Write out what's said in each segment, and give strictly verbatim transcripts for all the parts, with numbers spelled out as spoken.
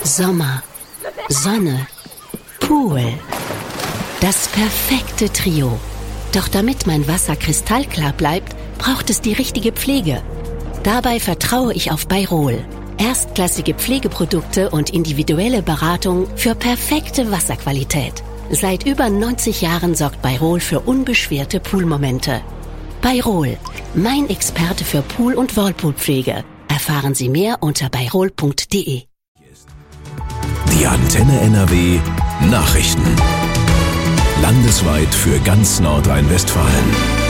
Sommer, Sonne, Pool. Das perfekte Trio. Doch damit mein Wasser kristallklar bleibt, braucht es die richtige Pflege. Dabei vertraue ich auf Bayrol. Erstklassige Pflegeprodukte und individuelle Beratung für perfekte Wasserqualität. Seit über neunzig Jahren sorgt Bayrol für unbeschwerte Poolmomente. Bayrol, mein Experte für Pool- und Whirlpoolpflege. Erfahren Sie mehr unter bayrol punkt de. Die Antenne N R W Nachrichten. Landesweit für ganz Nordrhein-Westfalen.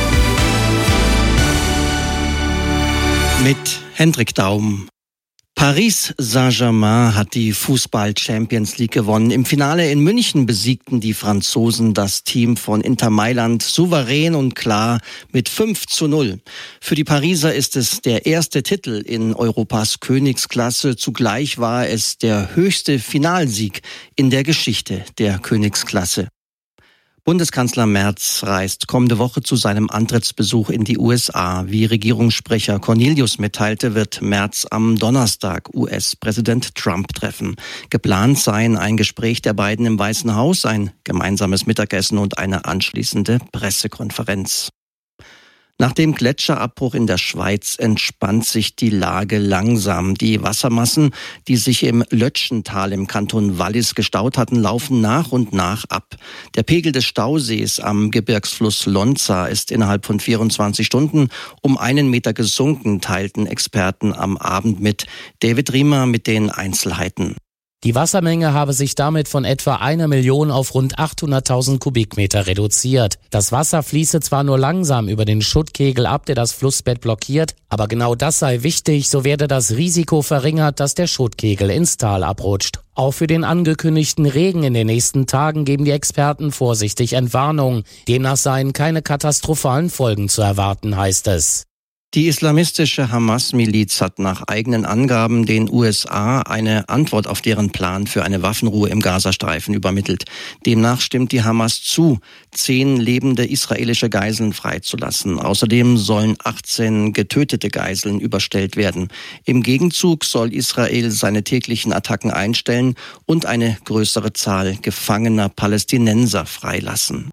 Mit Hendrik Daum. Paris Saint-Germain hat die Fußball-Champions League gewonnen. Im Finale in München besiegten die Franzosen das Team von Inter Mailand souverän und klar mit fünf zu null. Für die Pariser ist es der erste Titel in Europas Königsklasse. Zugleich war es der höchste Finalsieg in der Geschichte der Königsklasse. Bundeskanzler Merz reist kommende Woche zu seinem Antrittsbesuch in die U S A. Wie Regierungssprecher Cornelius mitteilte, wird Merz am Donnerstag U S-Präsident Trump treffen. Geplant seien ein Gespräch der beiden im Weißen Haus, ein gemeinsames Mittagessen und eine anschließende Pressekonferenz. Nach dem Gletscherabbruch in der Schweiz entspannt sich die Lage langsam. Die Wassermassen, die sich im Lötschental im Kanton Wallis gestaut hatten, laufen nach und nach ab. Der Pegel des Stausees am Gebirgsfluss Lonza ist innerhalb von vierundzwanzig Stunden um einen Meter gesunken, teilten Experten am Abend mit. David Riemer mit den Einzelheiten. Die Wassermenge habe sich damit von etwa einer Million auf rund achthunderttausend Kubikmeter reduziert. Das Wasser fließe zwar nur langsam über den Schuttkegel ab, der das Flussbett blockiert, aber genau das sei wichtig, so werde das Risiko verringert, dass der Schuttkegel ins Tal abrutscht. Auch für den angekündigten Regen in den nächsten Tagen geben die Experten vorsichtig Entwarnung. Demnach seien keine katastrophalen Folgen zu erwarten, heißt es. Die islamistische Hamas-Miliz hat nach eigenen Angaben den U S A eine Antwort auf deren Plan für eine Waffenruhe im Gazastreifen übermittelt. Demnach stimmt die Hamas zu, zehn lebende israelische Geiseln freizulassen. Außerdem sollen achtzehn getötete Geiseln überstellt werden. Im Gegenzug soll Israel seine täglichen Attacken einstellen und eine größere Zahl gefangener Palästinenser freilassen.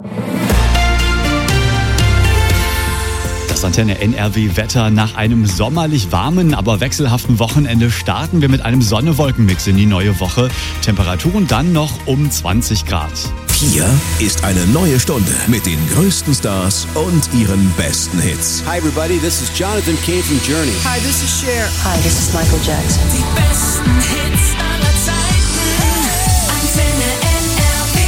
Das Antenne N R W-Wetter. Nach einem sommerlich warmen, aber wechselhaften Wochenende starten wir mit einem Sonne-Wolken-Mix in die neue Woche. Temperaturen dann noch um zwanzig Grad. Hier ist eine neue Stunde mit den größten Stars und ihren besten Hits. Hi everybody, this is Jonathan Cain from Journey. Hi, this is Cher. Hi, this is Michael Jackson. Die besten Hits aller Zeiten. Antenne N R W.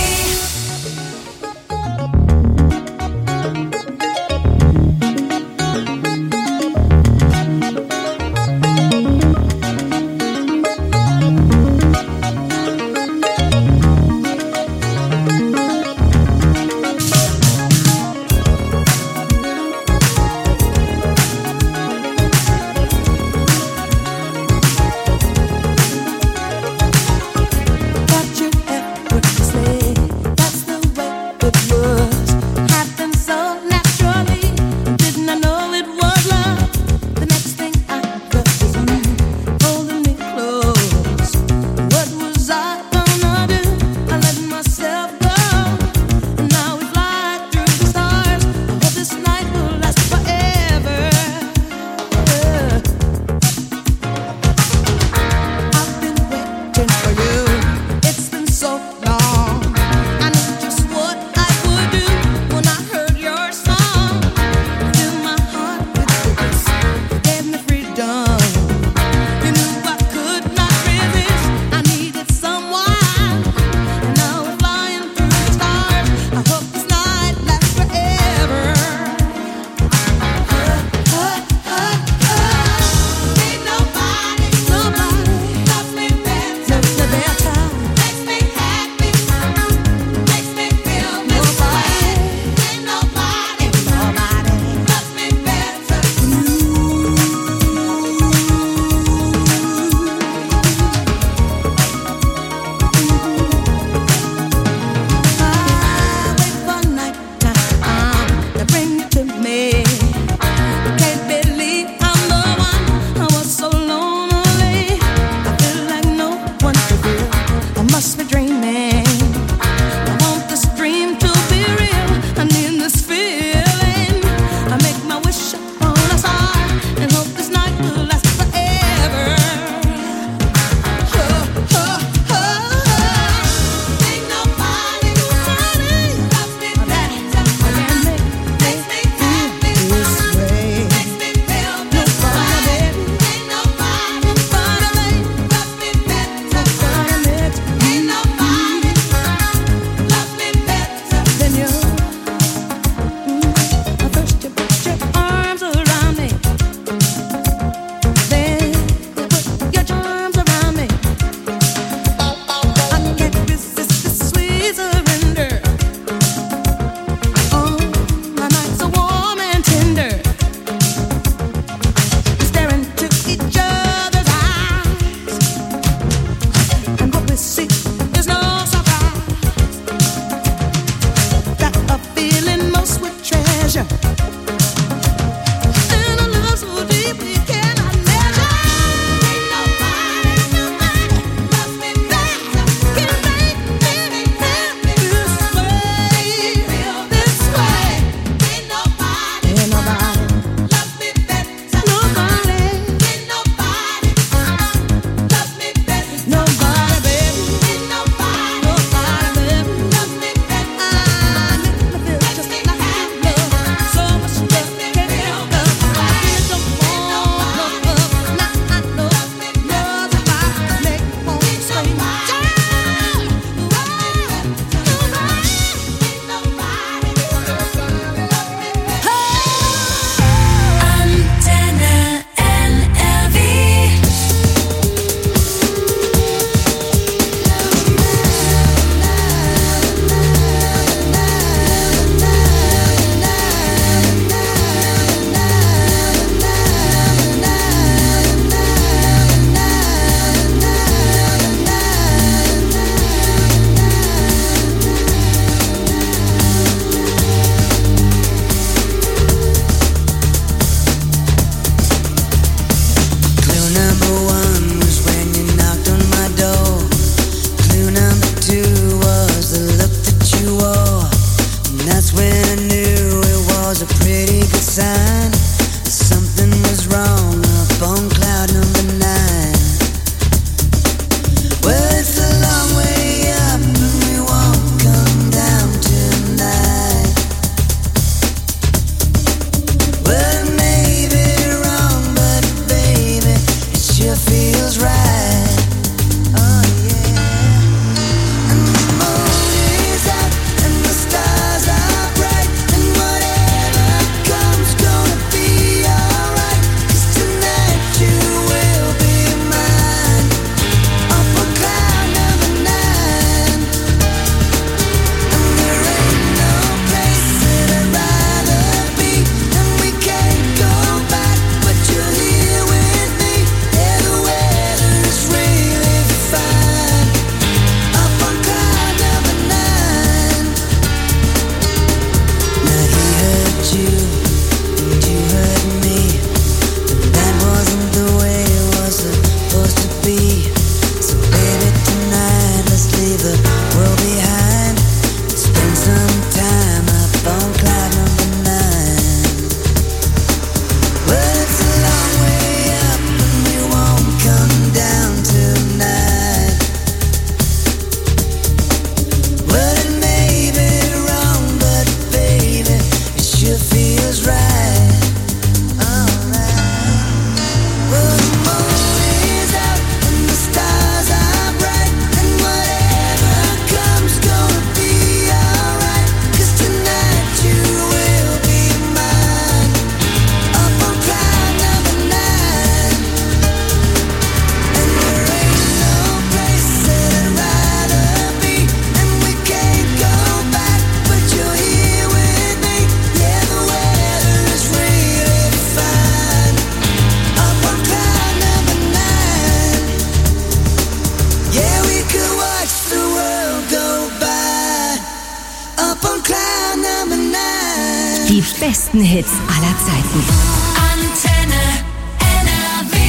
Die besten Hits aller Zeiten. Antenne N R W.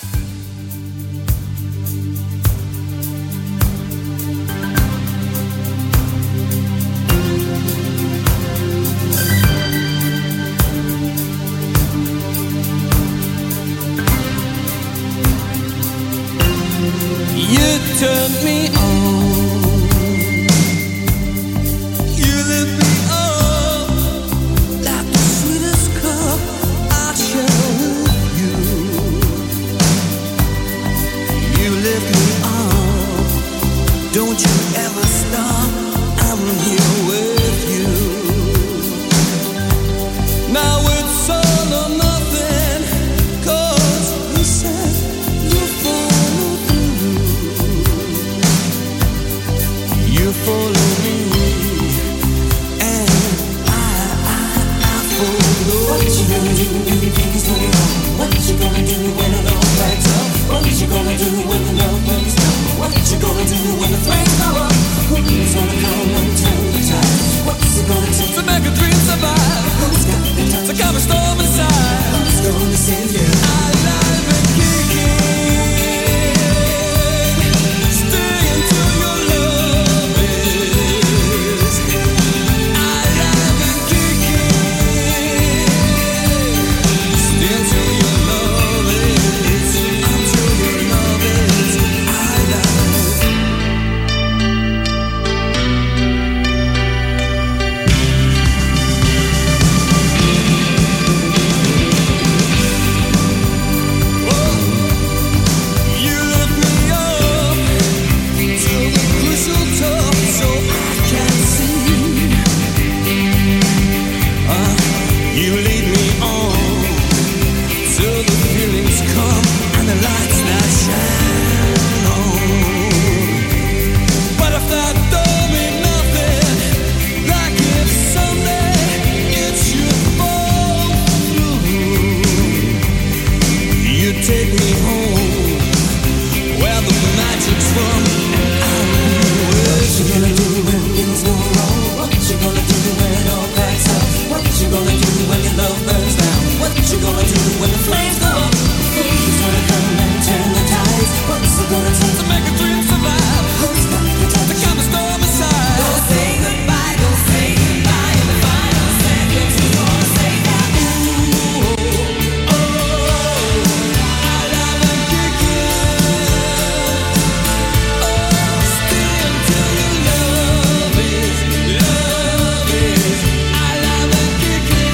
You turned me on. You lit me up like the sweetest cup I share with you. You lift me up. Don't you ever stop. I'm here with you. Now it's all or nothing. 'Cause you said you follow through. You follow me, and I, I, I follow. What you gonna do when you think it's going on? What you gonna do when it all backs up? What you gonna do when the love comes down? What you gonna do when the flames go up? Who's gonna come and turn the tide? What's it gonna take to make a dream survive? Who's got the time to calm a storm inside? Who's gonna save you? I live and kicking. Stay until your love is. I live and kicking. Stay until your love is. Until your love is. I live. You lift me up to the crystal top so I can see. Uh, you lead me on till the feelings come and the lights that shine on. But if that don't mean nothing, like if someday it should fall through, you take me home where the magic's from, and I'm with you. What you gonna do when things go wrong? What you gonna do when it all cracks up? What you gonna do when your love burns down? What you gonna do when the flames go up? Who's gonna come and turn the tides? What's it gonna take to make a dream survive? Who's got the time to calm the storm inside? Don't say goodbye, don't say goodbye. In the final seconds, who's gonna say that? Ooh, oh, I love and kicking. Oh, stay until your love is, love is. I love and kicking.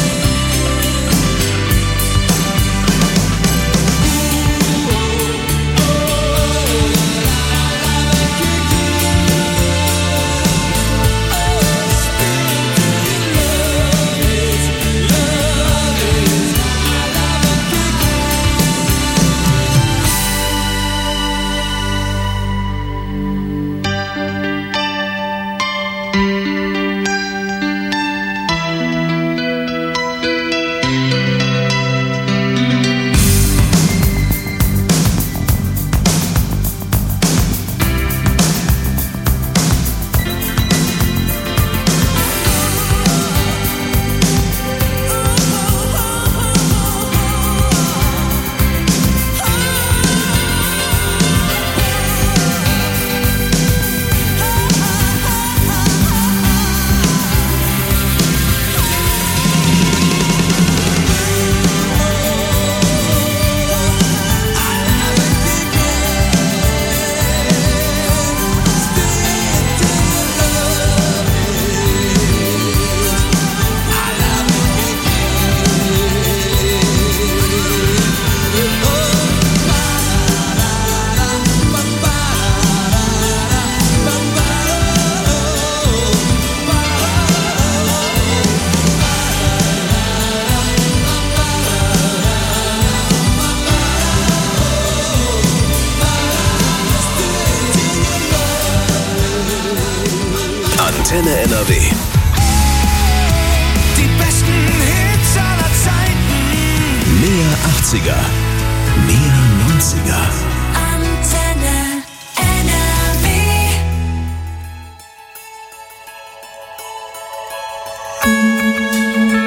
Antenne N R W. Die besten Hits aller Zeiten. Mehr achtziger, mehr neunziger. Antenne N R W. Thank you.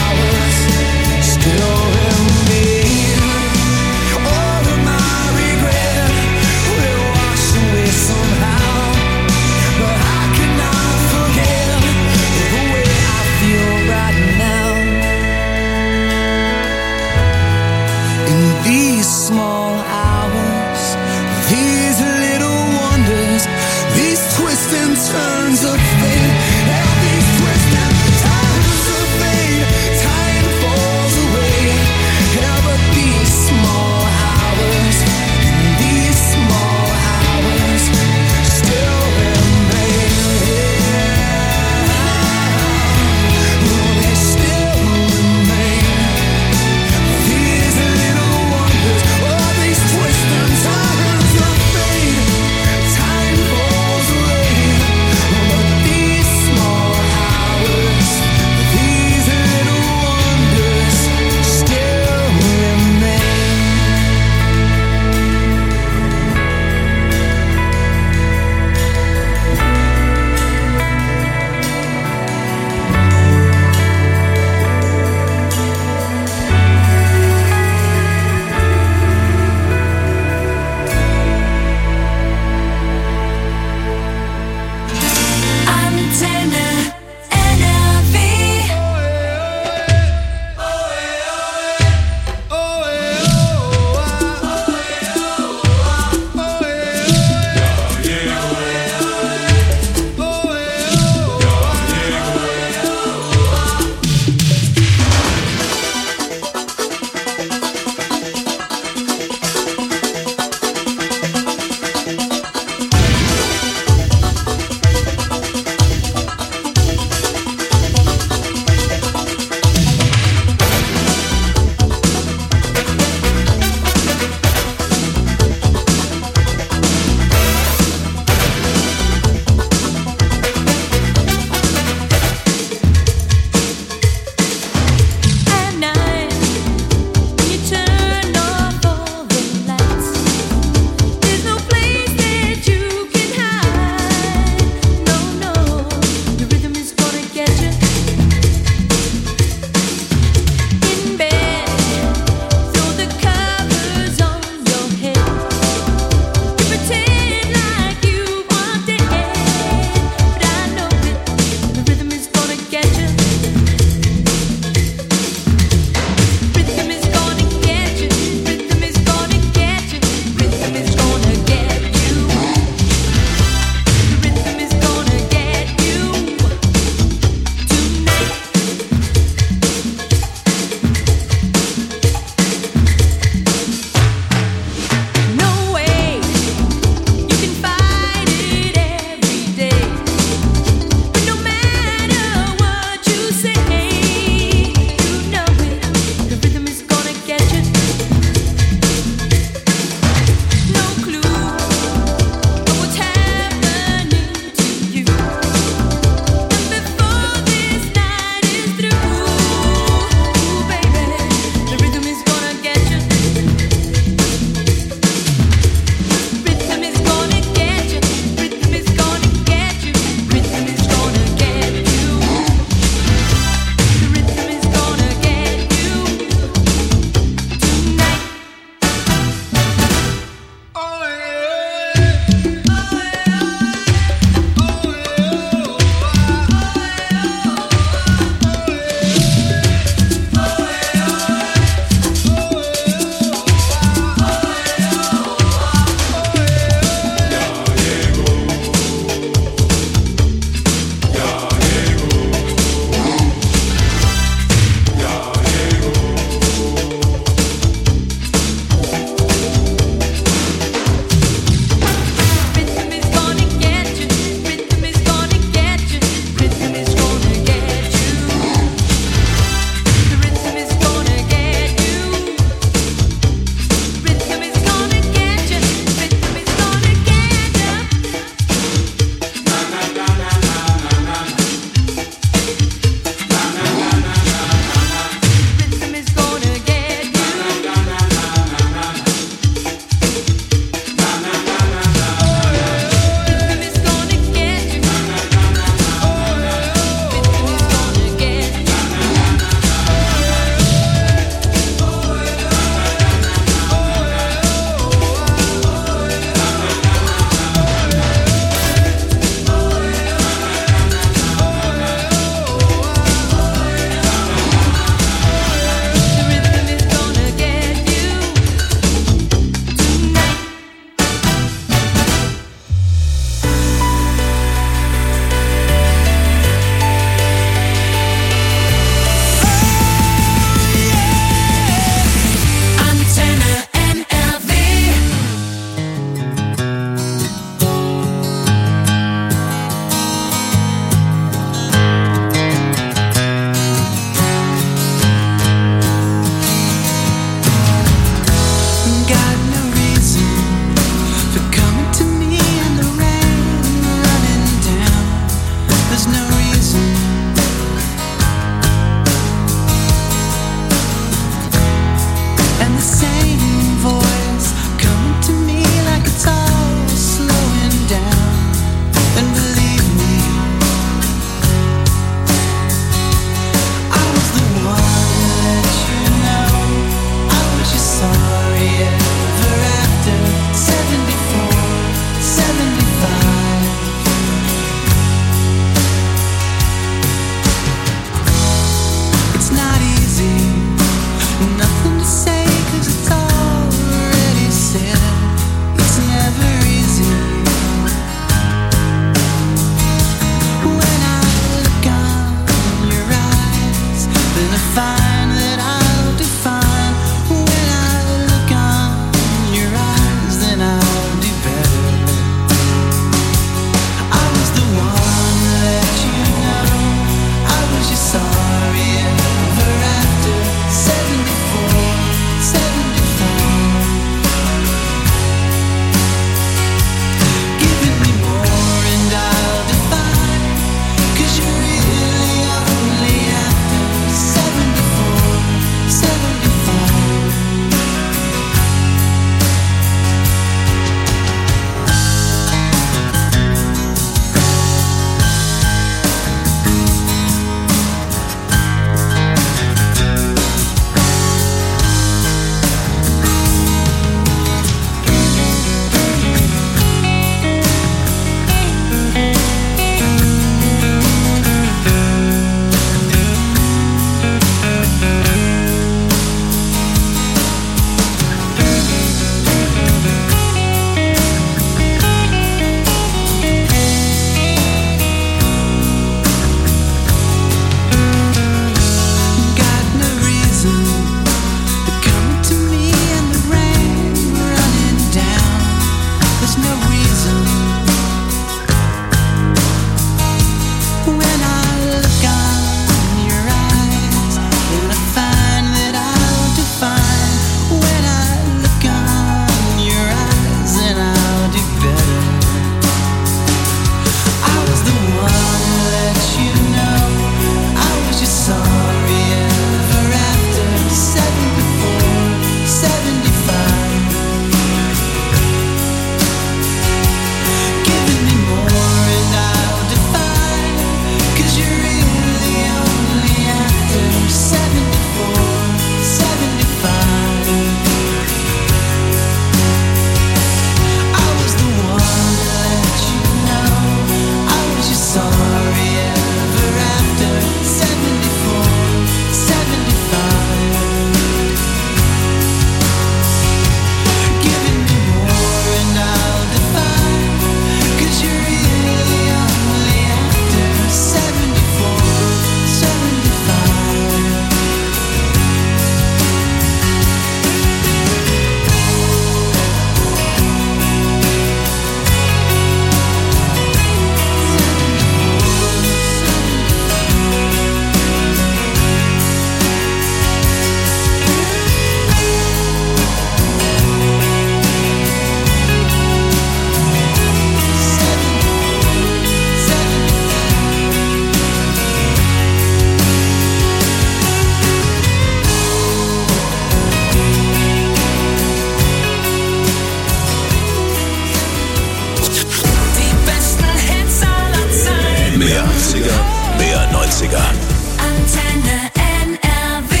neunziger. Antenne N R W.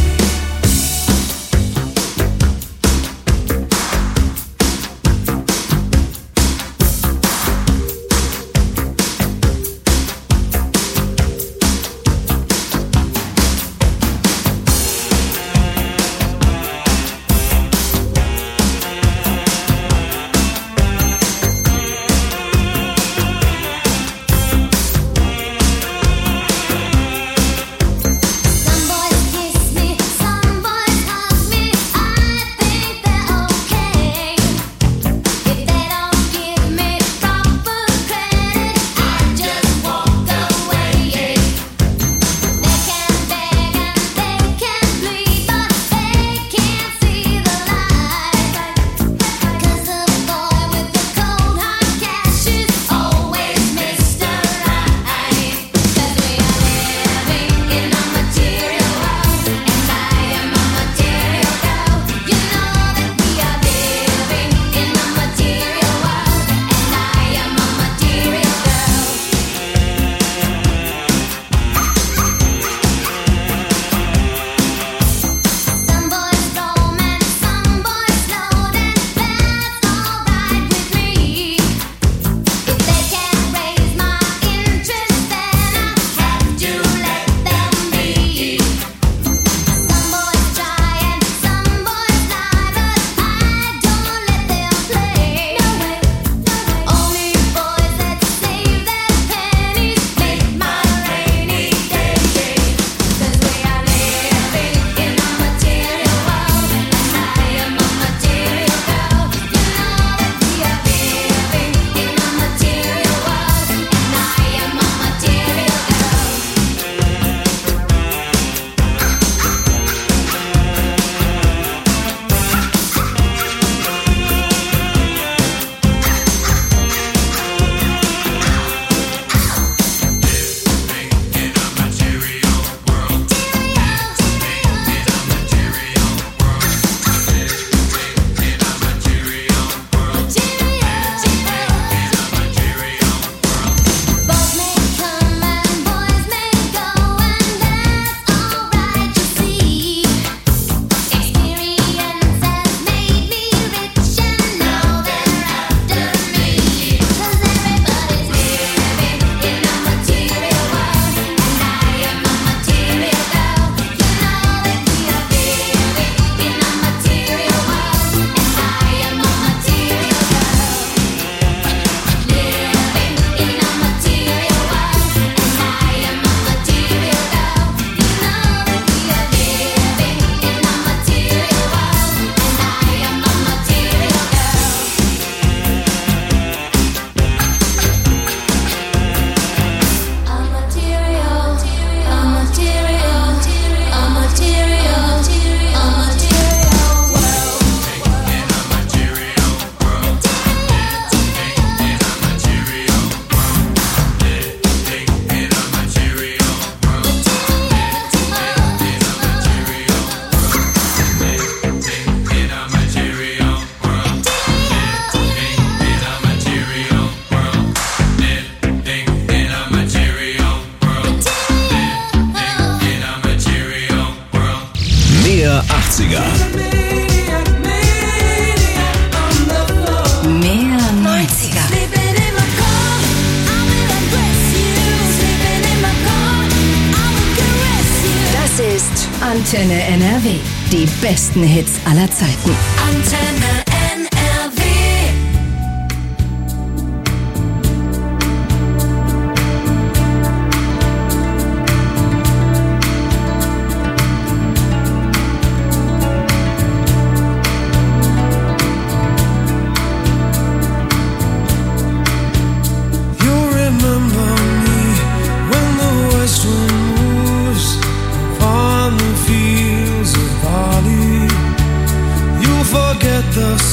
achtziger. Mehr neunziger. Das ist Antenne N R W. Die besten Hits aller Zeiten. Antenne N R W. The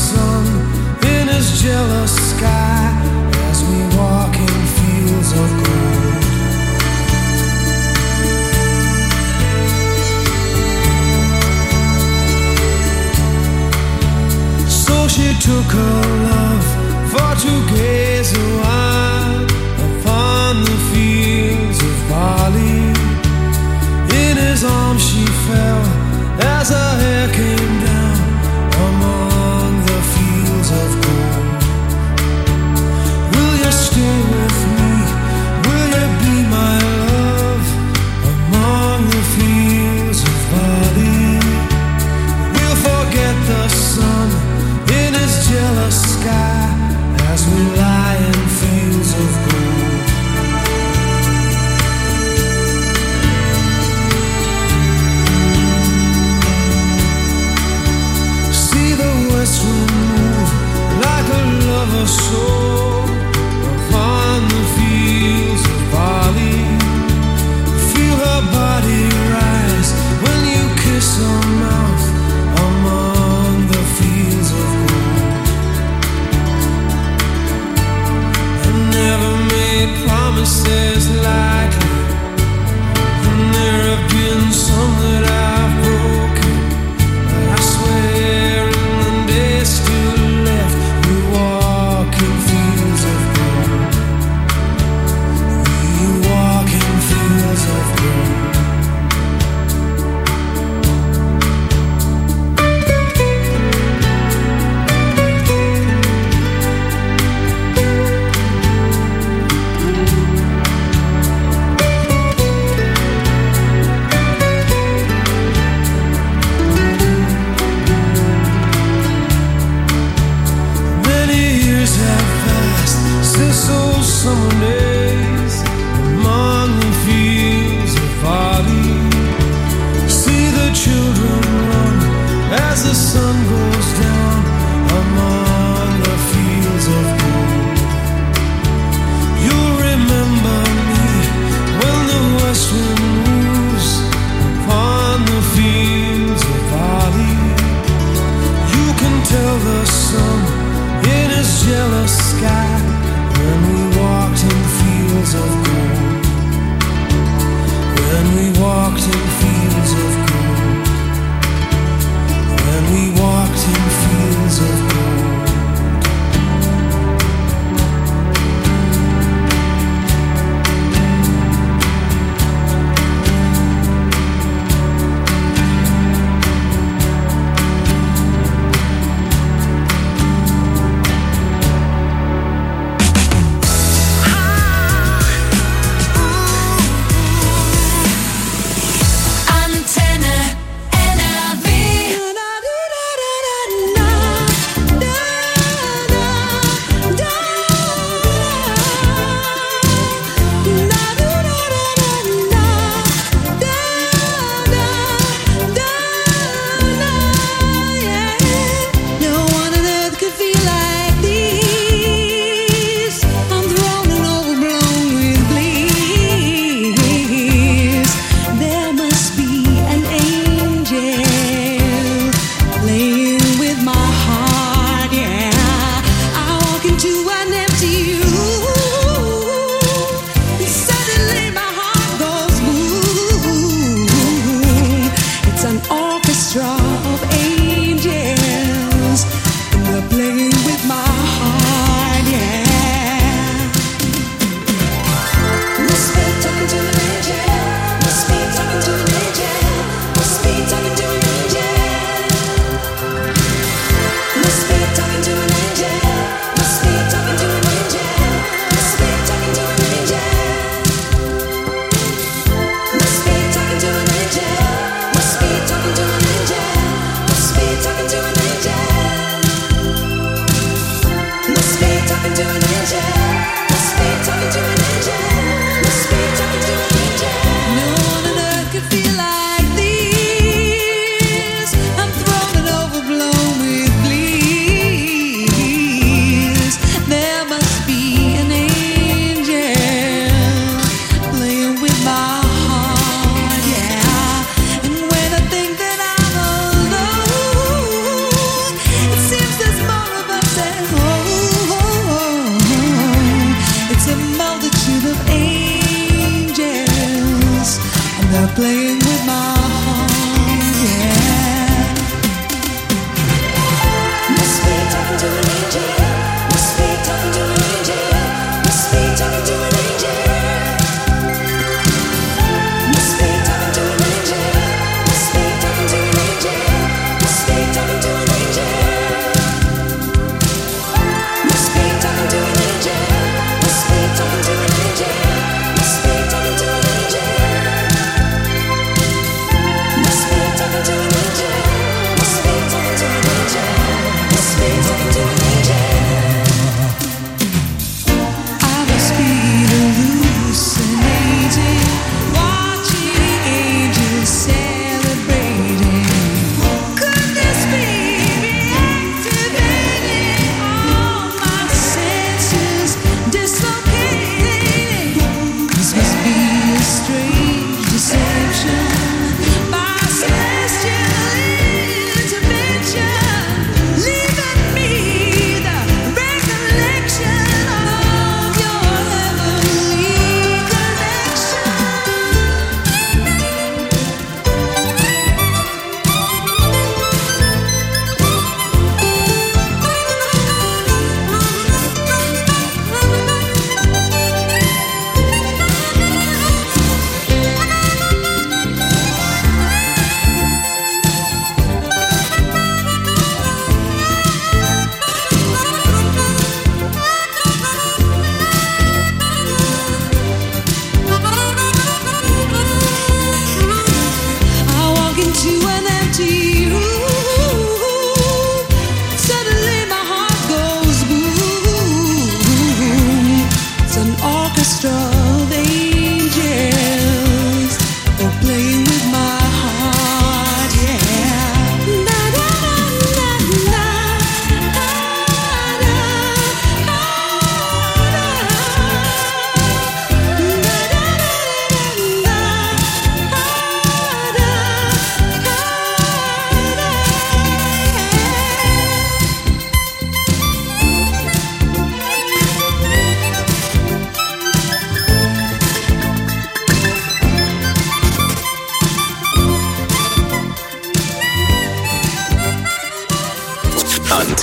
of a soul upon the fields of barley. Feel her body rise when you kiss her mouth among the fields of gold. I never made promises lightly, and there have been some that I've broken, but I swear in the days still left we walk in fields of gold. We walk in fields of gold. Since those summer days among the fields of barley, see the children run as the sun goes down among the fields of gold. You'll remember me when the west wind moves upon the fields of barley. You can tell the sun in his jealous sky when we walked in fields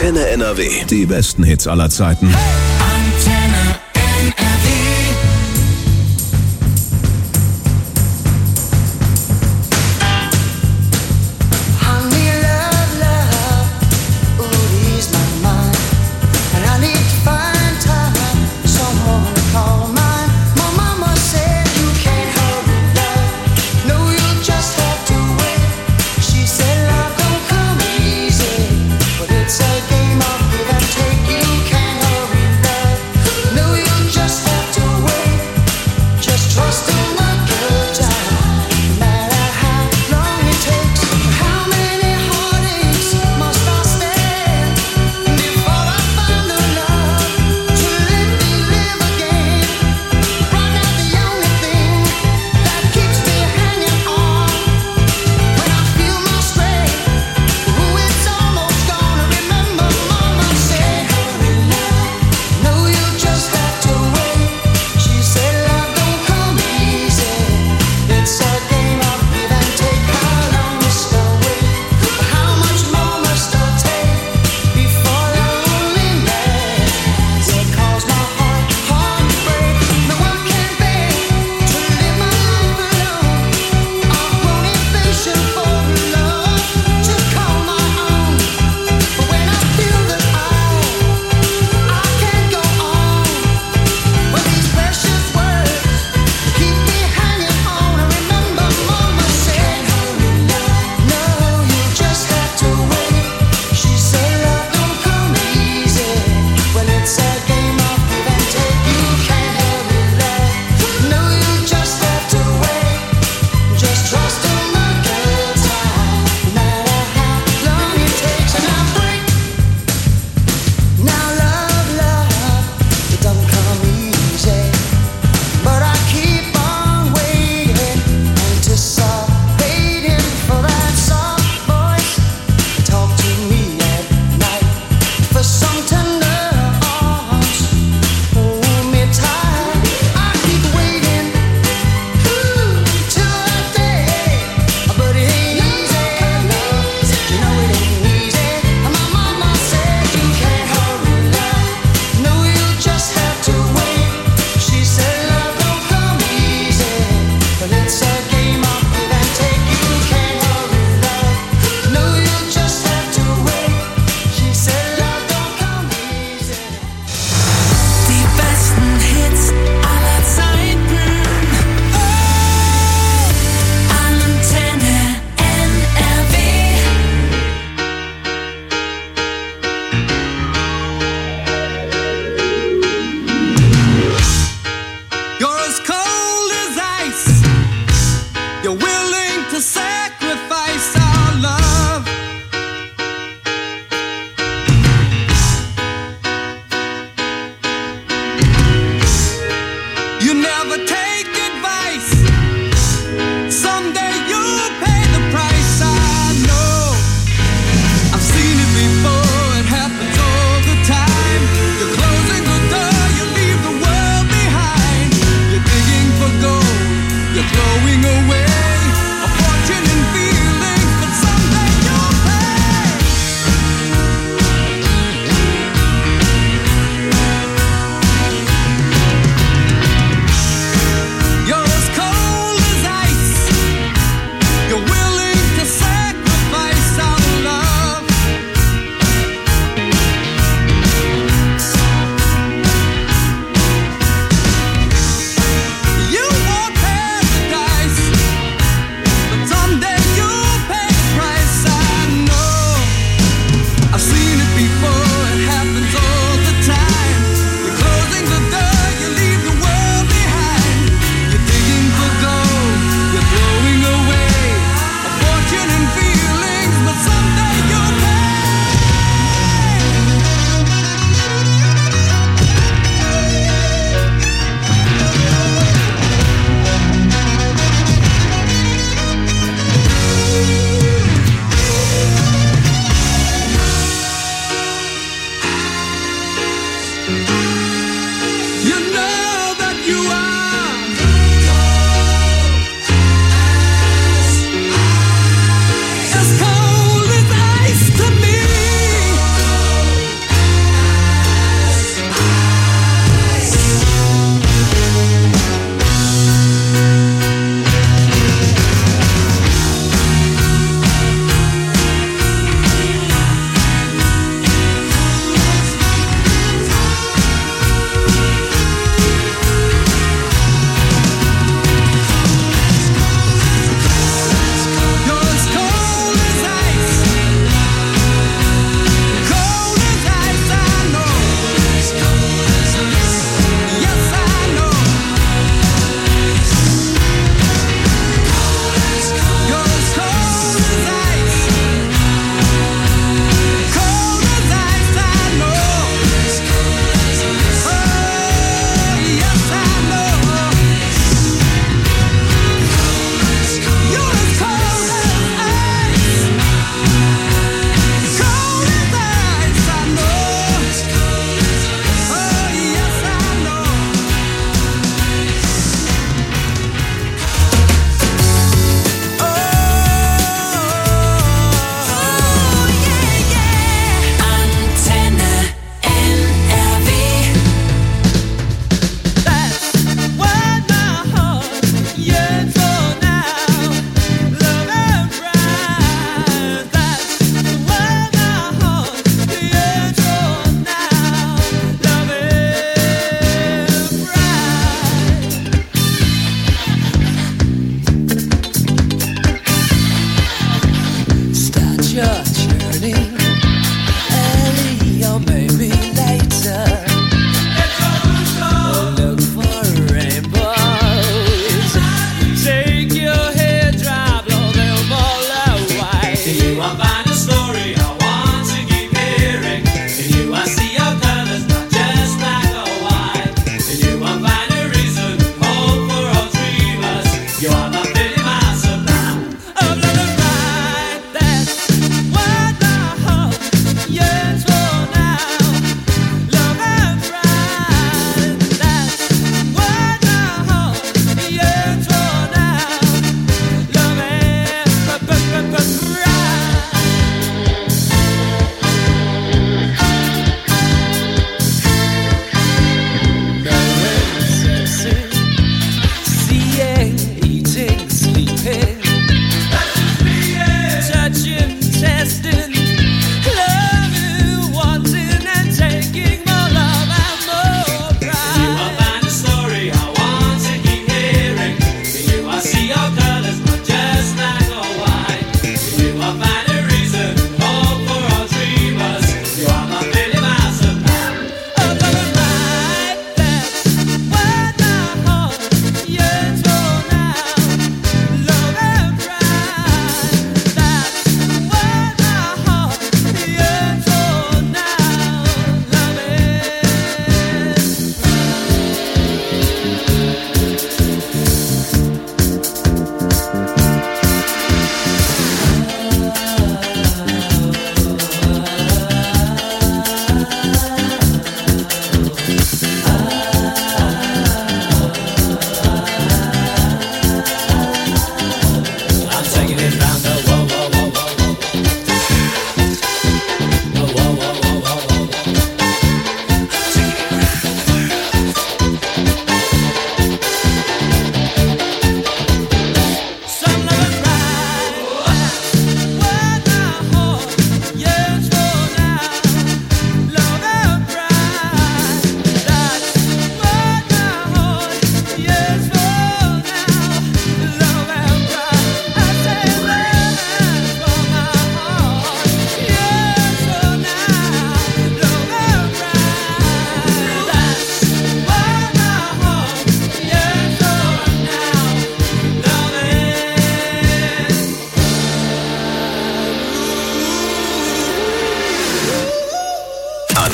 Antenne N R W. Die besten Hits aller Zeiten. Antenne N R W. It's a game of give and take. You can't hurry.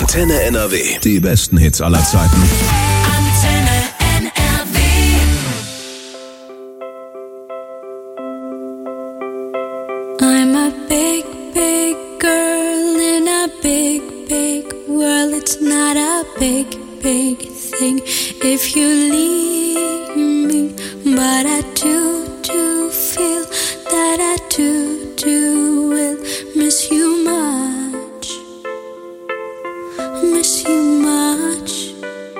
Antenne N R W. Die besten Hits aller Zeiten. Antenne N R W. I'm a big, big girl in a big, big world. It's not a big, big thing if you leave me. But I do, do feel that I do, do will miss you much. Miss you much.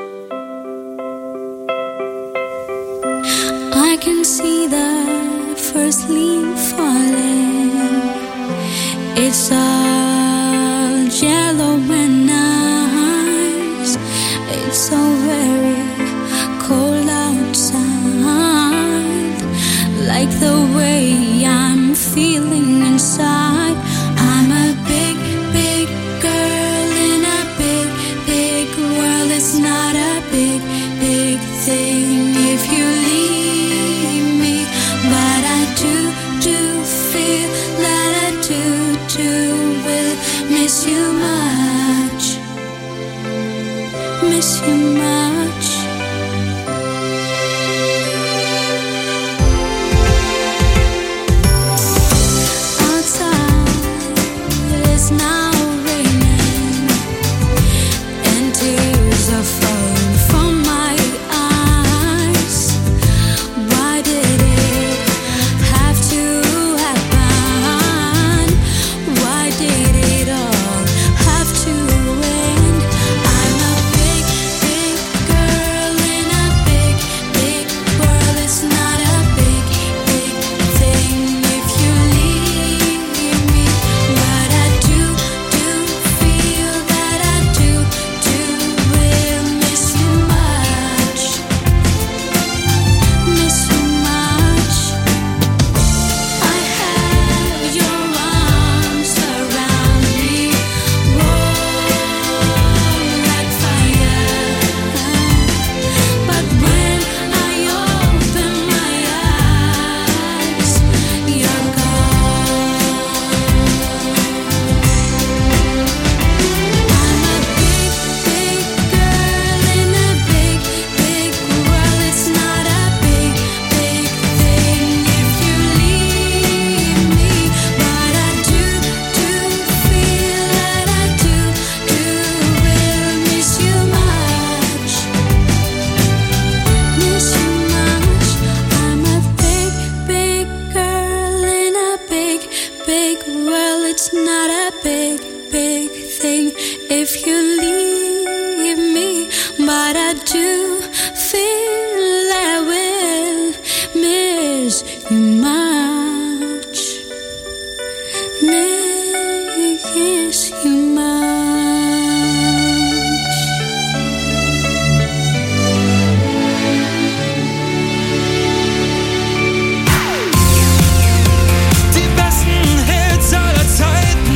I can see the first leaf falling. It's all yellow and nice. It's so very cold outside. Like the way I'm feeling inside. I'm a big, big girl in a big, big world. It's not a big, big thing if you leave me. But I do, do feel that I do, do will miss you much. Miss you much. Now raining and tears are falling from my eyes. Why did it have to happen? Why did it all have to end? I'm a big, big girl in a big, big world. It's not a big, big thing if you leave me. But I do, do feel that I do, do will miss you much. Miss you much. I have your arms around me, warm like fire. But when I open my eyes, you're gone. I'm a big, big girl in a big, big world. It's not a big, big thing if you leave me. But I do, do feel that I do, do will miss you much. Miss you much. I'm a big, big girl in a big, big world. It's not a big, big thing if you leave me. But I do feel I will miss you much. Miss you much. Die besten Hits aller Zeiten.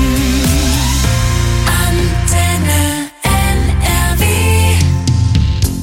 Antenne N R W.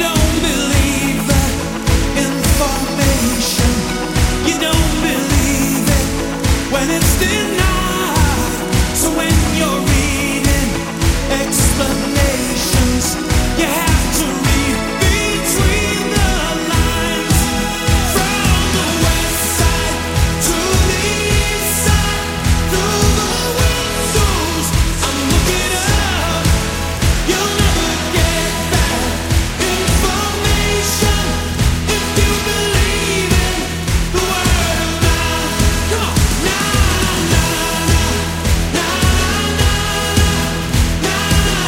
don't believe that information. You don't believe it when it's denied. So when you're reading explanations, you have to read between the lines. From the west side to the east side, through the windows, I'm looking up. You'll never get that information if you believe in the word of mouth. Come on, na na na na na na na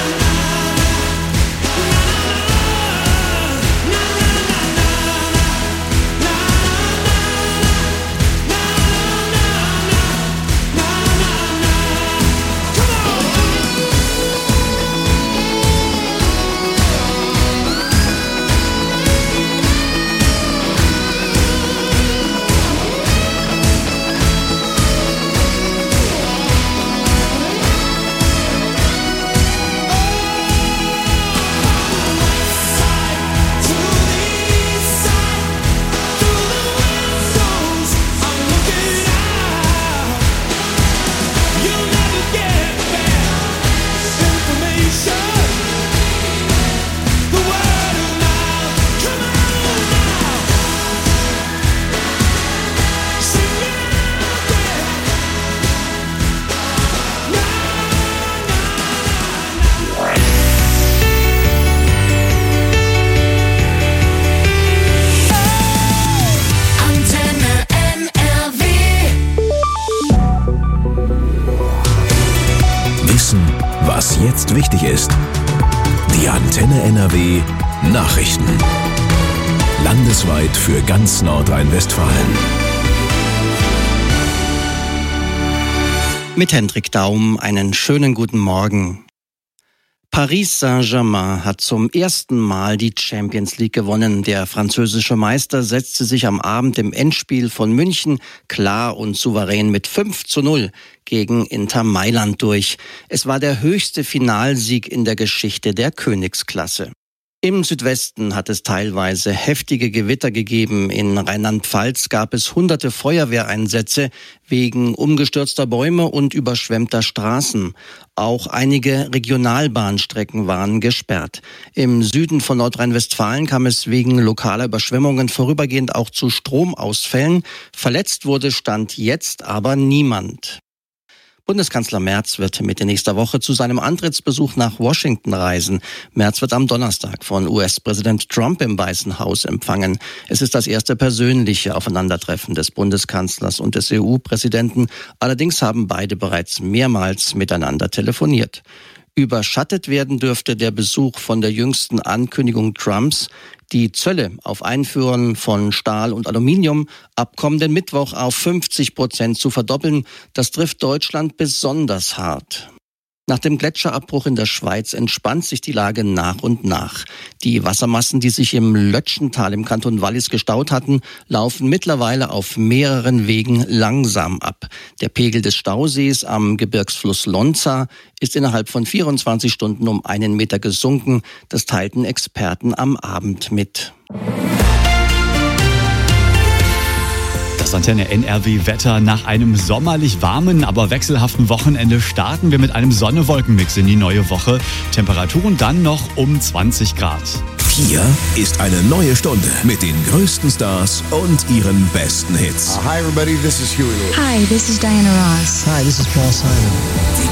Antenne N R W. Wissen, was jetzt wichtig ist. Die Antenne N R W Nachrichten. Landesweit für ganz Nordrhein-Westfalen. Mit Hendrik Daum einen schönen guten Morgen. Paris Saint-Germain hat zum ersten Mal die Champions League gewonnen. Der französische Meister setzte sich am Abend im Endspiel von München klar und souverän mit fünf zu null gegen Inter Mailand durch. Es war der höchste Finalsieg in der Geschichte der Königsklasse. Im Südwesten hat es teilweise heftige Gewitter gegeben. In Rheinland-Pfalz gab es hunderte Feuerwehreinsätze wegen umgestürzter Bäume und überschwemmter Straßen. Auch einige Regionalbahnstrecken waren gesperrt. Im Süden von Nordrhein-Westfalen kam es wegen lokaler Überschwemmungen vorübergehend auch zu Stromausfällen. Verletzt wurde Stand jetzt aber niemand. Bundeskanzler Merz wird Mitte nächster Woche zu seinem Antrittsbesuch nach Washington reisen. Merz wird am Donnerstag von U S-Präsident Trump im Weißen Haus empfangen. Es ist das erste persönliche Aufeinandertreffen des Bundeskanzlers und des E U-Präsidenten. Allerdings haben beide bereits mehrmals miteinander telefoniert. Überschattet werden dürfte der Besuch von der jüngsten Ankündigung Trumps, die Zölle auf Einfuhren von Stahl und Aluminium ab kommenden Mittwoch auf fünfzig Prozent zu verdoppeln. Das trifft Deutschland besonders hart. Nach dem Gletscherabbruch in der Schweiz entspannt sich die Lage nach und nach. Die Wassermassen, die sich im Lötschental im Kanton Wallis gestaut hatten, laufen mittlerweile auf mehreren Wegen langsam ab. Der Pegel des Stausees am Gebirgsfluss Lonza ist innerhalb von vierundzwanzig Stunden um einen Meter gesunken. Das teilten Experten am Abend mit. Das Antenne N R W-Wetter. Nach einem sommerlich warmen, aber wechselhaften Wochenende starten wir mit einem Sonne-Wolken-Mix in die neue Woche. Temperaturen dann noch um zwanzig Grad. Hier ist eine neue Stunde mit den größten Stars und ihren besten Hits. Uh, hi everybody, this is Huey Lewis. Hi, this is Diana Ross. Hi, this is Paul Simon.